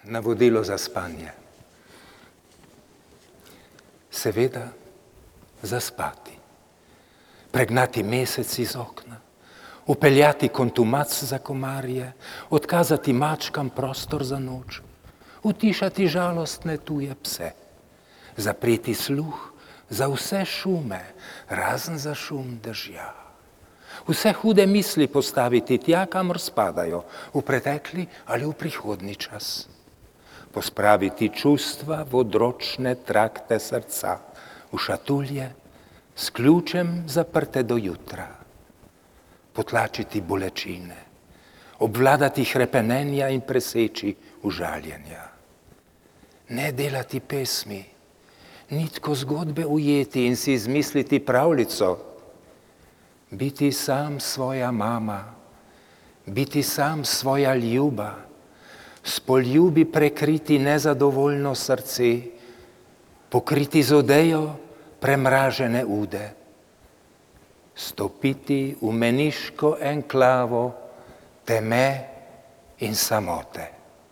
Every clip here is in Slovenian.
navodilo za spanje. Seveda zaspati, pregnati mesec iz okna, upeljati kontumac za komarje, odkazati mačkam prostor za noč, utišati žalostne tuje pse, zapreti sluh za vse šume, razen za šum dežja. Vse hude misli postaviti tja, kamor spadajo, v pretekli ali v prihodni čas. Pospraviti čustva v odročne trakte srca, v šatulje, s ključem zaprte do jutra. Potlačiti bolečine, obvladati hrepenenja in preseči užaljenja. Ne delati pesmi, nitko zgodbe ujeti in si izmisliti pravljico. Biti sam svoja mama, biti sam svoja ljuba, s poljubi prekriti nezadovoljno srce, pokriti z odejo premražene ude, stopiti v meniško enklavo teme in samote.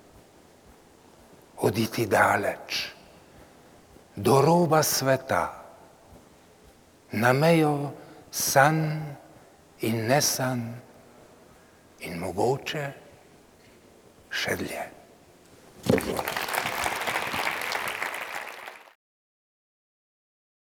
Oditi daleč, do roba sveta, na mejo sanj in nesanj in mogoče še dlje.